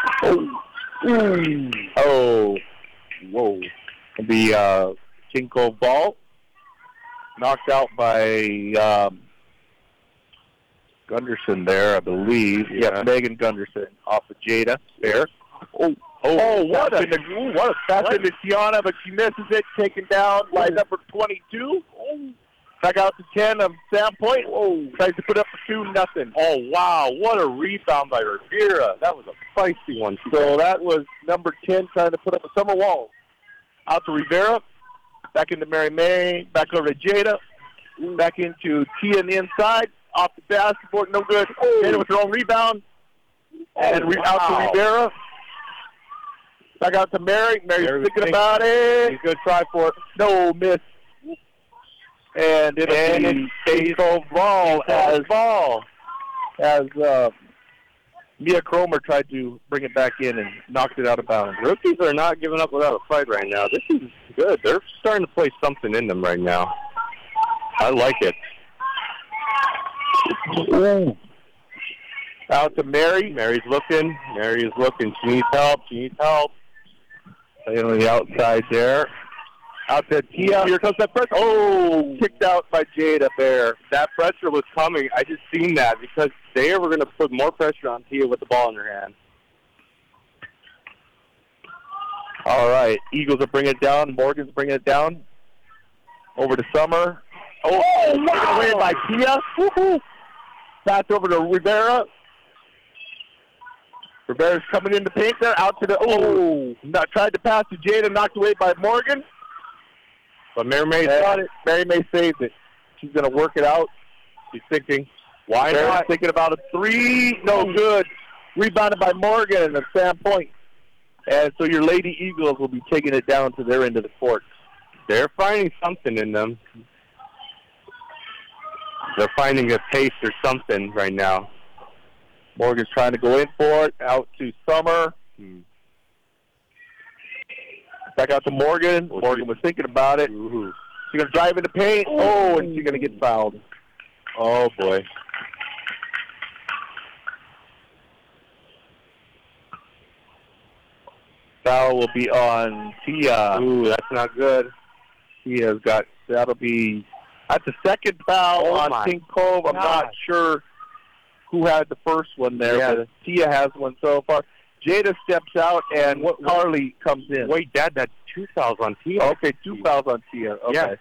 oh, oh, whoa. The uh, King Cove ball knocked out by um, Gunderson there, I believe. Yeah, yeah, Megan Gunderson off of Jada there. Oh, oh, oh what a ooh, what a pass into Tiana, but she misses it. Taken down by number twenty-two. Oh. Back out to ten of Sandpoint. Oh, tries to put up a two, nothing. Oh, wow. What a rebound by Rivera. That was a feisty one. So that was number ten trying to put up a Summer Walls. Out to Rivera. Back into Mary Mae. Back over to Jada. Back into Tia on the inside. Off the basketboard. No good. Oh. Jada with her own rebound. And re- wow. Out to Rivera. Back out to Mary. Mary's Mary thinking about it. He's going to try for it. No, miss. And it and stays ball as ball as uh, Mia Cromer tried to bring it back in and knocked it out of bounds. Rookies are not giving up without a fight right now. This is good. They're starting to play something in them right now. I like it. Ooh. Out to Mary. Mary's looking. Mary is looking. She needs help. She needs help. Playing on the outside there. Out to Tia. Here comes that pressure. Oh, kicked out by Jada Bear. That pressure was coming. I just seen that because they were going to put more pressure on Tia with the ball in her hand. All right. Eagles are bringing it down. Morgan's bringing it down. Over to Summer. Oh, oh wow. Away by Tia. Woo-hoo. Pass over to Rivera. Rivera's coming in the paint there. Out to the, oh, not, tried to pass to Jada. Knocked away by Morgan. But Mary Mae got it. Mary Mae saved it. She's going to work it out. She's thinking, why Mary's not? Thinking about a three. No good. Rebounded by Morgan at Sandpoint. And so your Lady Eagles will be taking it down to their end of the court. They're finding something in them. They're finding a pace or something right now. Morgan's trying to go in for it. Out to Summer. Hmm. Back out to Morgan. Morgan was thinking about it. Ooh. She's going to drive in the paint. Oh, and she's going to get fouled. Oh, boy. foul will be on Tia. Ooh, that's not good. Tia's got, that'll be, that's the second foul Oh, on my King Cove. I'm not God. sure who had the first one there, Yeah. but Tia has one so far. Jada steps out, and What- what- Carly comes in. Wait, Dad, that's two fouls on Tia. Okay, two fouls on Tia. Okay. Yeah.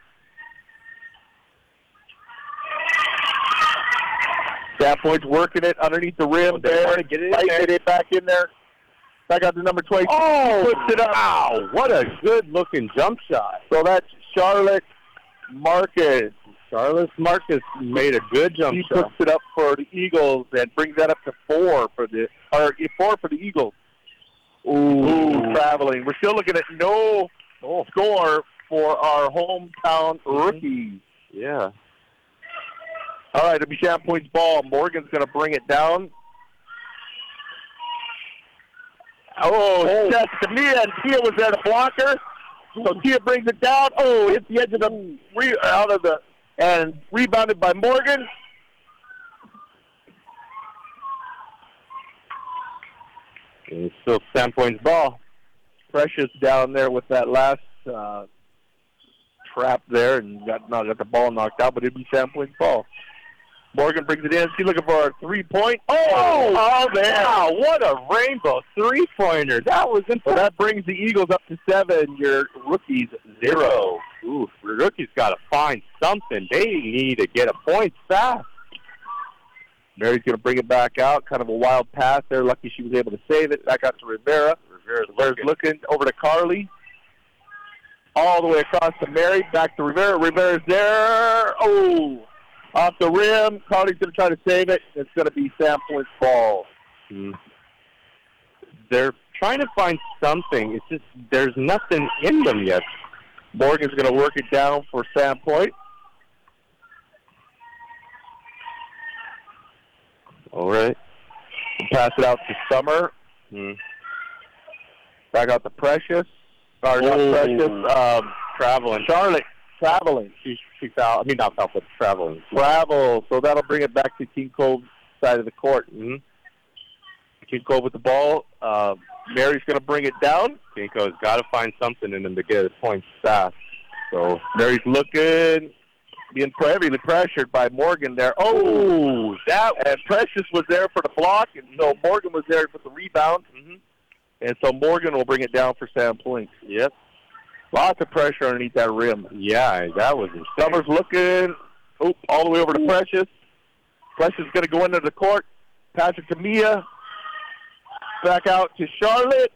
Sandpoint's working it underneath the rim Oh, they there. wanna get it in Fighting there. it back in there. Back out to number twenty. Oh, He puts it up. wow, what a good-looking jump shot. So that's Charlotte Marcus. Charlotte Marcus made a good jump He shot. puts it up for the Eagles and brings that up to four for the or four for the Eagles. Ooh, Ooh traveling. We're still looking at no Oh. score for our hometown rookies. Yeah. All right, it'll be Sandpoint's ball. Morgan's going to bring it down. Oh, oh. That's to Mia, and Tia was there to block her. So Tia brings it down. Oh, hits the edge of the re- out of the and rebounded by Morgan. And it's still Sandpoint's ball. Precious down there with that last uh, trap there and got not got the ball knocked out, but it'd be Sandpoint's ball. Morgan brings it in. She's looking for a three-point. Oh, Oh, oh, man. wow, what a rainbow three-pointer. That was So impressive. that brings the Eagles up to seven. Your rookies, zero. Ooh, the rookies got to find something. They need to get a point fast. Mary's going to bring it back out. Kind of a wild pass there. Lucky she was able to save it. Back out to Rivera. Rivera's Rivera's looking over to Carly. All the way across to Mary. Back to Rivera. Rivera's there. Oh, off the rim. Carly's going to try to save it. It's going to be Sandpoint's ball. Hmm. They're trying to find something. It's just there's nothing in them yet. Morgan's going to work it down for Sandpoint. All right. Pass it out to Summer. Hmm. Back out to Precious. Or not Oh. Precious. Um, Traveling. Charlotte. Traveling. She, she fouled. I mean, not fouled, but traveling. Travel. So that'll bring it back to King Cove's side of the court. Mm-hmm. King Cove with the ball. Uh, Mary's going to bring it down. Kinko's got to find something in them to get his points fast. So Mary's looking, being heavily pressured by Morgan there. Oh, that and Precious was there for the block, and so Morgan was there for the rebound. Mm-hmm. And so Morgan will bring it down for Sandpoint. Yep. Lots of pressure underneath that rim. Yeah, that was insane. Summers looking, oh, all the way over to Precious. Precious is going to go into the court. Pass it to Mia. Back out to Charlotte.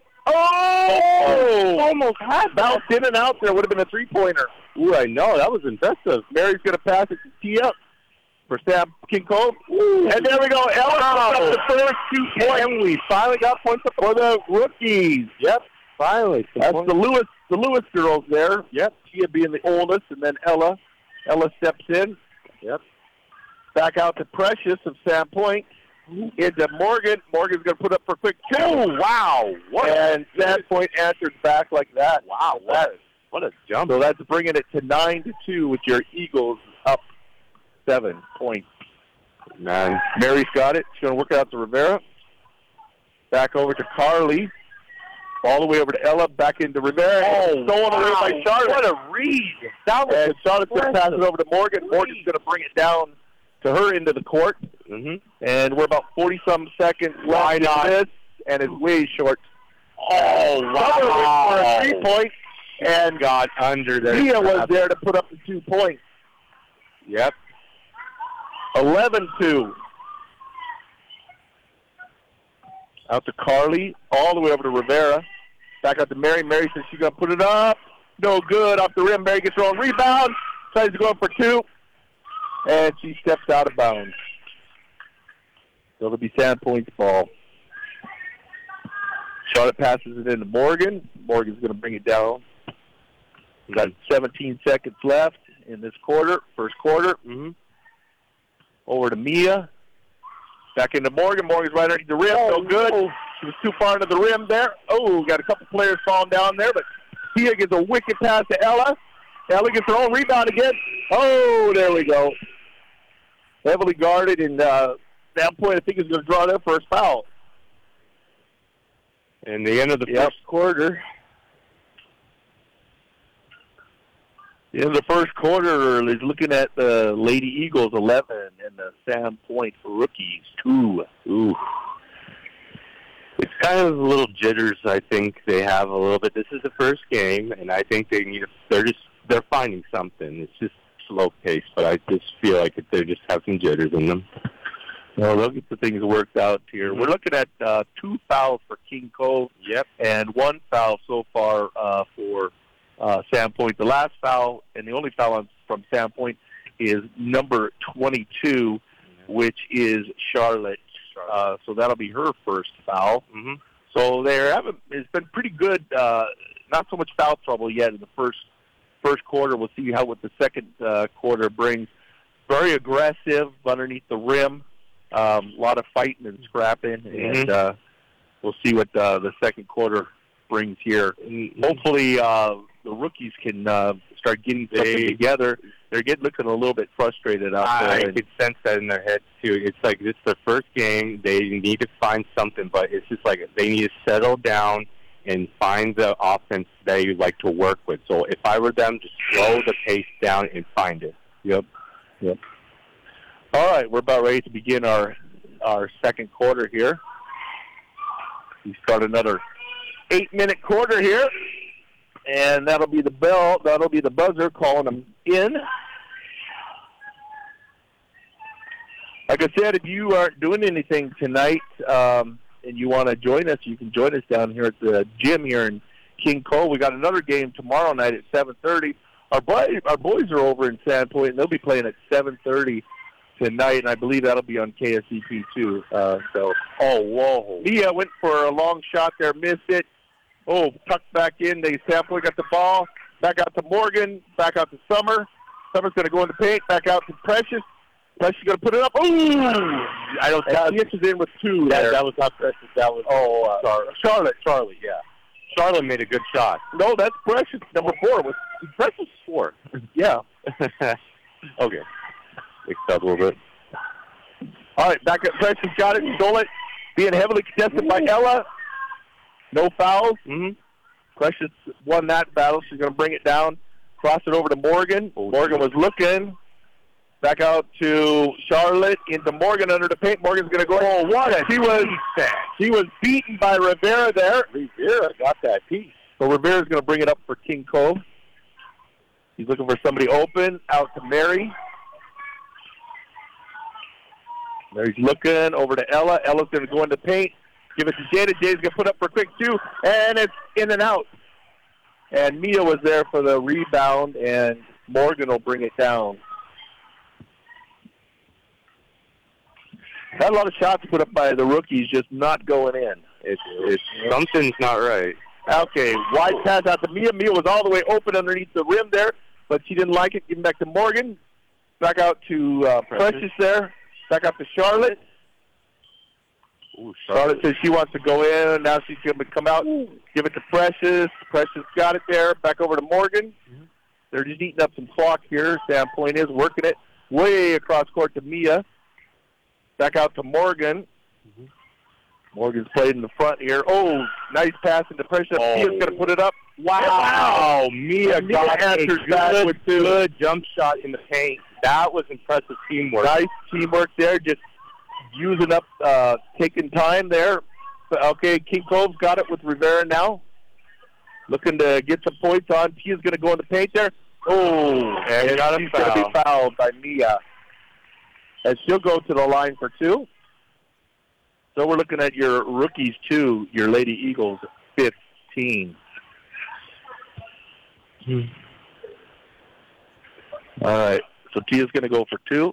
Oh! Almost had bounced in and out there. Would have been a three-pointer. Ooh, I know. That was impressive. Mary's going to pass it to Tia for Sam King Cove. Ooh. And there we go. Ella Wow. up the first two points. And we finally got points up For the rookies. Yep. Finally. Some That's points. the Lewis the Lewis girls there. Yep. Tia being the oldest, and then Ella. Ella steps in. Yep. Back out to Precious of Sandpoint. Into Morgan. Morgan's going to put up for a quick two. Wow. What and a, Sandpoint answers back like that. wow. What a, what a jump. So that's bringing it to nine to two with your Eagles up seven points. Man. Mary's got it. She's going to work it out to Rivera. Back over to Carly. All the way over to Ella. Back into Rivera. Oh, stolen wow. away by Charlotte. What a read. That was And Charlotte's going to pass it impressive. over to Morgan. Morgan's going to bring it down to her into the court. Mm-hmm. And we're about forty-some seconds Why left not? in this, and it's way short. Oh, Summer wow. went for a three-point, and got under there. Mia was there to put up the two points. Yep. eleven two. Out to Carly, all the way over to Rivera. Back out to Mary. Mary says she's going to put it up. No good. Off the rim. Mary gets her own rebound. Tries to go in for two. And she steps out of bounds. So it'll be Sandpoint's ball. Charlotte passes it into Morgan. Morgan's going to bring it down. We've got seventeen seconds left in this quarter, first quarter. Mm-hmm. Over to Mia. Back into Morgan. Morgan's right underneath the rim. No good. She was too far into the rim there. Oh, got a couple players falling down there, but Tia gets a wicked pass to Ella. Ella gets her own rebound again. Oh, there we go. Heavily guarded, and uh, that point I think is going to draw their first foul. And the end of the Yep. first quarter. In the first quarter, is looking at the Lady Eagles eleven and the Sandpoint Rookies two. Ooh. It's kind of a little jitters, I think they have a little bit. This is the first game, and I think they need. They're just they're finding something. It's just slow pace, but I just feel like they just have some jitters in them. Well, they'll get the things worked out here. We're looking at uh, two fouls for King Cove. Yep. And one foul so far uh, for uh, Sandpoint. The last foul and the only foul on, from Sandpoint is number twenty-two, which is Charlotte. Uh, so that'll be her first foul. Mm-hmm. So they haven't. It's been pretty good. Uh, not so much foul trouble yet in the first first quarter. We'll see how what the second uh, quarter brings. Very aggressive underneath the rim. Um, a lot of fighting and scrapping, Mm-hmm. and uh, we'll see what uh, the second quarter brings here. Mm-hmm. Hopefully, uh, the rookies can uh, start getting something They- together. They're getting looking a little bit frustrated out I, there. I and- could sense that in their heads too. It's like this is their first game. They need to find something, but it's just like they need to settle down and find the offense they like to work with. So if I were them, just slow the pace down and find it. Yep. Yep. All right, we're about ready to begin our our second quarter here. We start another eight-minute quarter here, and that'll be the bell. That'll be the buzzer calling them in. Like I said, if you aren't doing anything tonight um, and you want to join us, you can join us down here at the gym here in King Cole. We got another game tomorrow night at seven thirty. Our boys, our boys are over in Sandpoint, and they'll be playing at seven thirty tonight, and I believe that'll be on K S E P too. Uh, so, oh, whoa! Mia went for a long shot there, missed it. Oh, tucked back in. They Sandpoint got the ball. Back out to Morgan. Back out to Summer. Summer's going to go in the paint. Back out to Precious. Precious going to put it up. Ooh! I don't. Precious is in with two That, there. that was not Precious. That was Oh, uh, Charlotte. Charlotte. Charlotte. Yeah. Charlotte made a good shot. No, that's Precious. Number four. Was Precious four? Yeah. Okay. Mixed up a little bit. All right, back up. Precious got it, stole it, being heavily contested by Ella. No fouls. Mm-hmm. Precious won that battle. She's going to bring it down, cross it over to Morgan. Morgan was looking. Back out to Charlotte, into Morgan under the paint. Morgan's going to go. Oh, what a She was, she was beaten by Rivera there. Rivera got that piece. So Rivera's going to bring it up for King Cove. He's looking for somebody open. Out to Mary. Mary's looking over to Ella. Ella's going to go into paint. Give it to Jada. Jada's going to put up for a quick two, and it's in and out. And Mia was there for the rebound, and Morgan will bring it down. Had a lot of shots put up by the rookies, just not going in. It's, it's something's not right. Okay, wide pass out to Mia. Mia was all the way open underneath the rim there, but she didn't like it. Give it back to Morgan. Back out to uh, Precious. Precious there. Back out to Charlotte. Ooh, Charlotte says she wants to go in. Now she's going to come out. Give it to Precious. Precious got it there. Back over to Morgan. Mm-hmm. They're just eating up some clock here. Sandpoint is working it way across court to Mia. Back out to Morgan. Mm-hmm. Morgan's played in the front here. Oh, nice pass into Precious. Oh. Mia's going to put it up. Wow. Wow. Mia, Mia got a answers back good, with two. good jump shot in the paint. That was impressive teamwork. Nice teamwork there. Just using up, uh, taking time there. Okay, King Cove's got it with Rivera now. Looking to get some points on. Tia's going to go in the paint there. Oh, and she's going to be fouled by Mia. And she'll go to the line for two. So we're looking at your rookies, too, your Lady Eagles, fifteen. Hmm. All right, so Tia's going to go for two.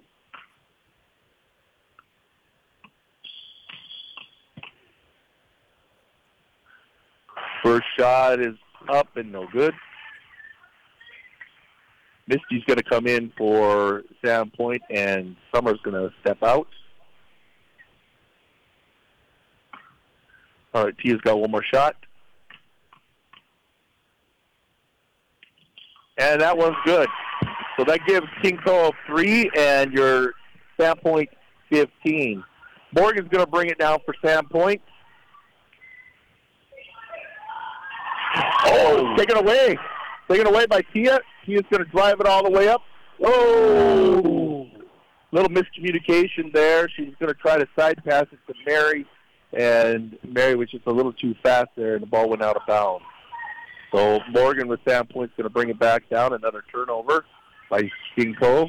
First shot is up and no good. Misty's going to come in for Sandpoint, and Summer's going to step out. All right, Tia's got one more shot. And that one's good. So that gives King Cove three and your Sandpoint fifteen. Morgan's going to bring it down for Sandpoint. Oh, taken away. Taken away by Tia. Tia's going to drive it all the way up. Oh, little miscommunication there. She was going to try to side pass it to Mary, and Mary was just a little too fast there, and the ball went out of bounds. So Morgan with Sandpoint's going to bring it back down. Another turnover by King Cove.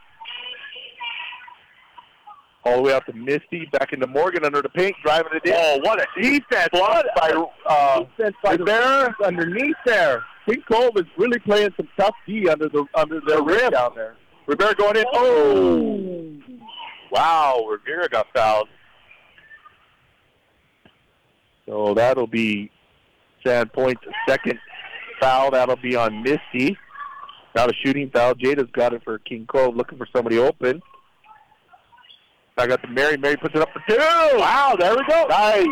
All the way out to Misty, back into Morgan under the paint, driving it in. Oh, what a defense! Blocked by uh, defense by Rivera underneath there. King Cove is really playing some tough D under the under their rim down there. Rivera going in. Oh, wow! Rivera got fouled. So that'll be Sandpoint's second foul. That'll be on Misty. Not a shooting foul. Jada's got it for King Cove, looking for somebody open. I got the Mary. Mary puts it up for two. Wow, there we go. Nice.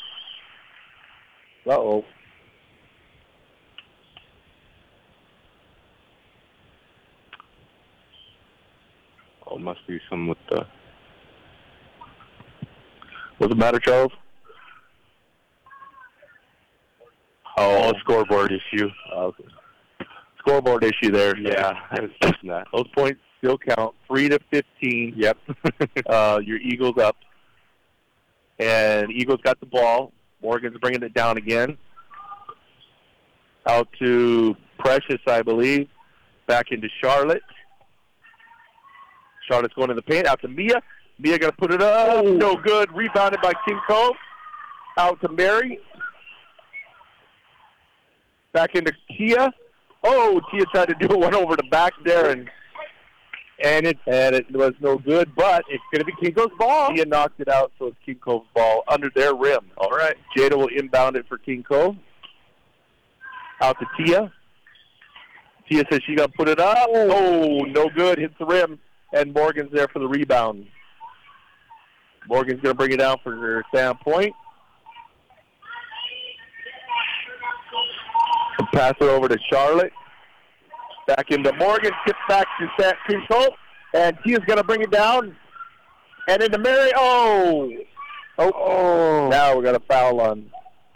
Uh-oh. Oh, must be some with the... What's the matter, Charles? Oh, scoreboard issue. Okay. Scoreboard issue there. Yeah, I was thinking that. Those points still count. three to fifteen. Yep. uh, your Eagles up. And Eagles got the ball. Morgan's bringing it down again. Out to Precious, I believe. Back into Charlotte. Charlotte's going in the paint. Out to Mia. Mia got to put it up. Oh. No good. Rebounded by King Cove. Out to Mary. Back into Tia. Oh, Tia tried to do one over the back there, and and it and it was no good. But it's going to be King Cove's ball. Tia knocked it out, so it's King Cove's ball under their rim. All right, Jada will inbound it for King Cove. Out to Tia. Tia says she got to put it up. Oh, no good. Hits the rim, and Morgan's there for the rebound. Morgan's going to bring it down for her Sandpoint. Pass it over to Charlotte. Back into Morgan. Tip back to San King Cove. And Tia's going to bring it down. And into Mary. Oh. oh! Oh. Now we got a foul on.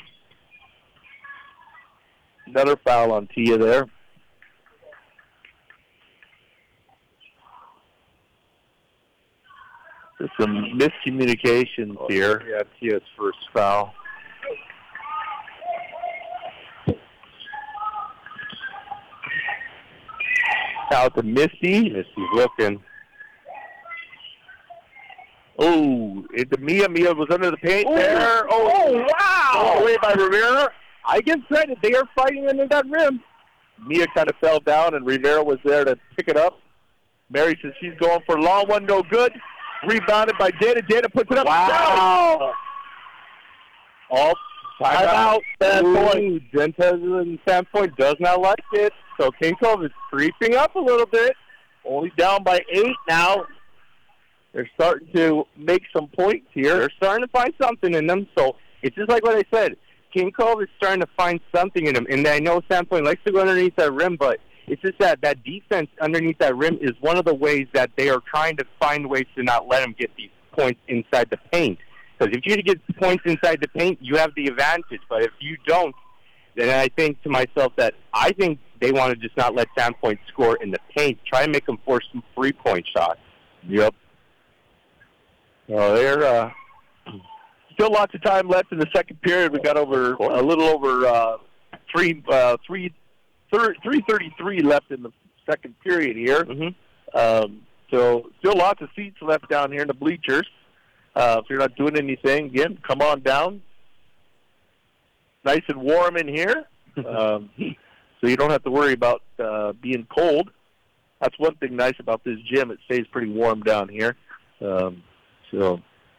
Another foul on Tia there. There's some miscommunications oh, here. Yeah, Tia's first foul. Out to Misty. Misty's looking. Oh, into Mia. Mia was under the paint Ooh. there. Oh, oh wow. All the way by Rivera. I give credit. They are fighting under that rim. Mia kind of fell down, and Rivera was there to pick it up. Mary says she's going for a long one. No good. Rebounded by Jada. Jada puts it up. Wow. All time out. Sandpoint. Gentez and Sandpoint does not like it. So King Cove is creeping up a little bit. Only down by eight now. They're starting to make some points here. They're starting to find something in them. So it's just like what I said. King Cove is starting to find something in them. And I know Sandpoint likes to go underneath that rim, but it's just that that defense underneath that rim is one of the ways that they are trying to find ways to not let them get these points inside the paint. Because if you get points inside the paint, you have the advantage. But if you don't, then I think to myself that I think they want to just not let Sandpoint score in the paint. Try and make them force some three-point shots. Yep. Well, they're uh, still lots of time left in the second period. We got over a little over uh, three, uh, three, thir- three thirty-three left in the second period here. Mm-hmm. Um, so still lots of seats left down here in the bleachers. Uh, if you're not doing anything, again, come on down. Nice and warm in here. Um, so you don't have to worry about uh, being cold. That's one thing nice about this gym. It stays pretty warm down here. Um, so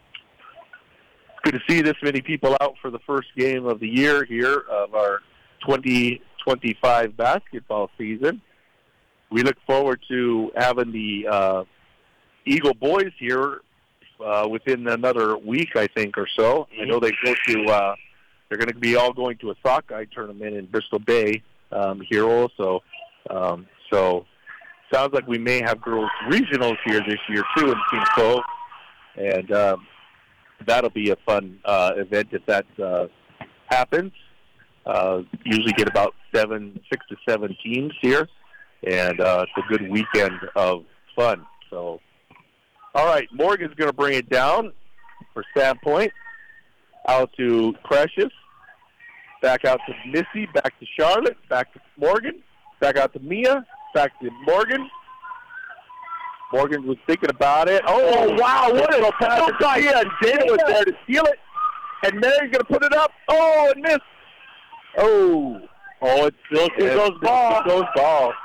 it's good to see this many people out for the first game of the year here of our twenty twenty-five basketball season. We look forward to having the uh, Eagle boys here uh, within another week, I think, or so. I know they go to uh, they're going to be all going to a sockeye tournament in Bristol Bay um, here also. Um, so sounds like we may have girls regionals here this year too in King Cove, and um, that'll be a fun uh, event if that uh, happens. Uh, usually get about seven, six to seven teams here, and uh, it's a good weekend of fun. So, all right, Morgan's going to bring it down for Sandpoint. Out to Precious. Back out to Missy. Back to Charlotte. Back to Morgan. Back out to Mia. Back to Morgan. Morgan was thinking about it. Oh, oh wow, what a pass to Mia. And Jada was there to steal it. And Mary's going to put it up. Oh, and missed. Oh. Oh, it's still Kinko's ball. Kinko's ball.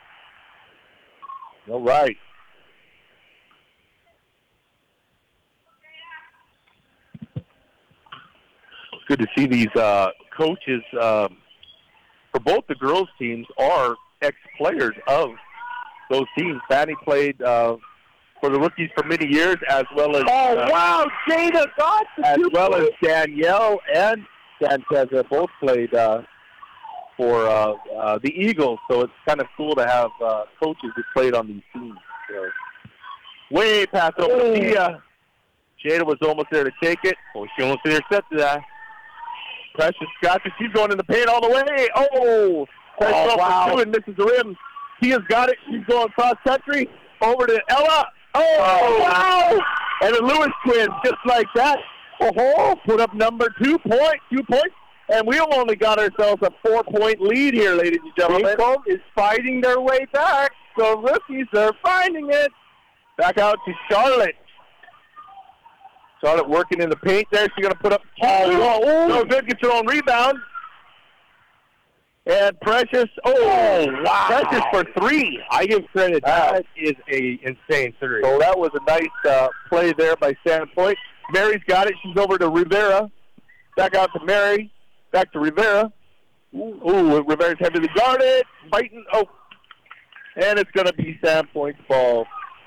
All right. It's good to see these uh, coaches um, for both the girls' teams are ex-players of those teams. Fanny played uh, for the rookies for many years, as well as oh uh, wow, Jada got the as well points. As Danielle and Santeza both played uh, for uh, uh, the Eagles. So it's kind of cool to have uh, coaches who played on these teams. So, way past over to Mia. Jada was almost there to take it. Oh, she almost intercepted that. Precious got it. She's going in the paint all the way. Oh, Precious oh wow. Two and misses the rim. Tia's got it. She's going cross country over to Ella. Oh, oh wow! And the Lewis twins, just like that. Oh, put up number two point, two points, and we've only got ourselves a four-point lead here, ladies and gentlemen. Lincoln is fighting their way back. The rookies are finding it. Back out to Charlotte. Charlotte working in the paint there. She's going to put up. Oh, oh, no good. Gets her own rebound. And Precious. Oh, oh wow. Precious for three. I give credit. That uh, is a insane three. So that was a nice uh, play there by Sandpoint. Mary's got it. She's over to Rivera. Back out to Mary. Back to Rivera. Ooh, Ooh Rivera's heavily guarded. Fighting. Oh. And it's going to be Sandpoint's ball.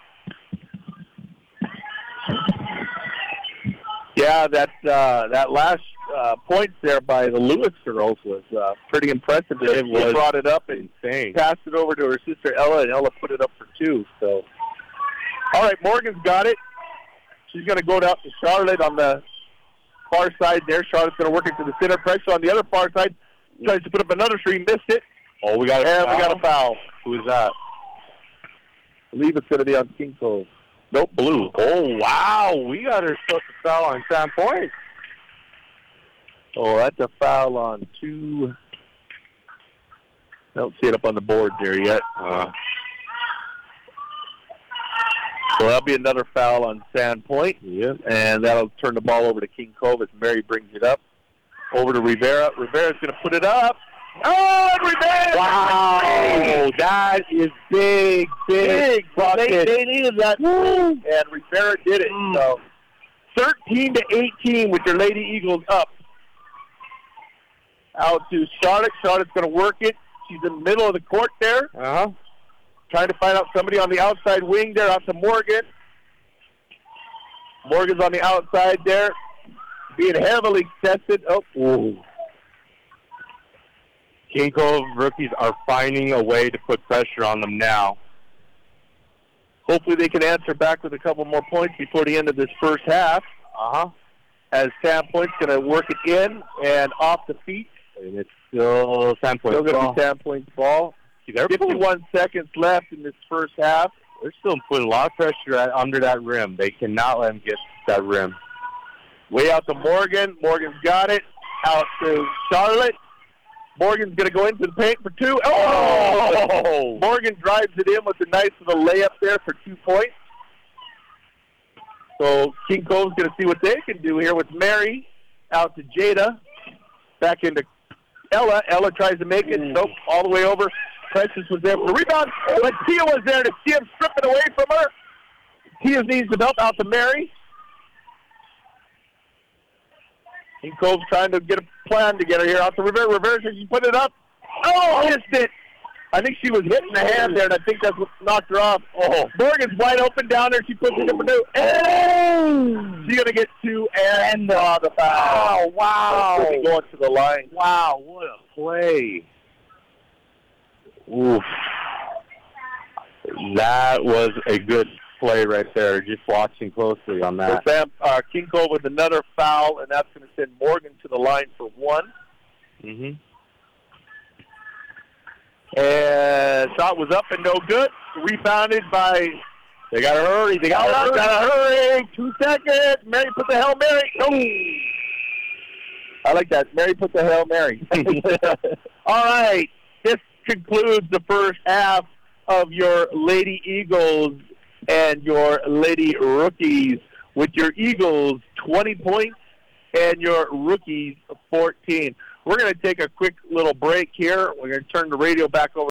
Yeah, that uh, that last uh, point there by the Lewis girls was uh, pretty impressive. It was. She brought it up and insane. Passed it over to her sister Ella, and Ella put it up for two. So, all right, Morgan's got it. She's going to go down to Charlotte on the far side there. Charlotte's going to work it to the center. Pressure on the other far side. Tries to put up another three, missed it. Oh, we got a and foul. we got a foul. Who is that? I believe it's going to be on King Cove. Nope, blue. Oh, wow. We got ourselves a foul on Sandpoint. Oh, that's a foul on two. I don't see it up on the board there yet. Uh, so that'll be another foul on Sandpoint. Yep. And that'll turn the ball over to King Cove as Mary brings it up. Over to Rivera. Rivera's going to put it up. Oh, and Rivera! Wow, that is big, big. big. They, they needed that, Woo. And Rivera did it. Mm. So, thirteen to eighteen with your Lady Eagles up. Out to Charlotte. Charlotte's going to work it. She's in the middle of the court there. Uh-huh. Trying to find out somebody on the outside wing there. Out to Morgan. Morgan's on the outside there, being heavily tested. Oh, ooh. King Cove rookies are finding a way to put pressure on them now. Hopefully they can answer back with a couple more points before the end of this first half. Uh-huh. As Sandpoint's going to work it in and off the feet. And it's still Sandpoint's ball. Still going to be Sandpoint's ball. See, they're fifty-one pulling. seconds left in this first half. They're still putting a lot of pressure at, under that rim. They cannot let them get that rim. Way out to Morgan. Morgan's got it. Out to Charlotte. Morgan's going to go into the paint for two. Oh! Morgan drives it in with a nice little layup there for two points. So King Cove's going to see what they can do here with Mary. Out to Jada. Back into Ella. Ella tries to make it. Mm. Nope, all the way over. Precious was there for the rebound. But Tia was there to see him strip it away from her. Tia needs some help. Out to Mary. King Cove's trying to get a plan together here. Out to Rivera. Rivera, she put it up. Oh, missed it. I think she was hitting the hand there, and I think that's what knocked her off. Oh, Morgan's wide open down there. She puts it up for two. Oh! She's going to get two and uh, the foul. Oh, wow. Going to the line. Wow, what a play. Oof. That was a good play right there, just watching closely on that. So Sam, uh, King Cove with another foul, and that's going to send Morgan to the line for one. Mm-hmm. And shot was up and no good. Rebounded by. They got to hurry. They got to hurry. Got to hurry. Two seconds. Mary put the Hail Mary. No. I like that. Mary put the Hail Mary. All right. This concludes the first half of your Lady Eagles and your Lady Rookies, with your Eagles twenty points and your Rookies fourteen. We're going to take a quick little break here. We're going to turn the radio back over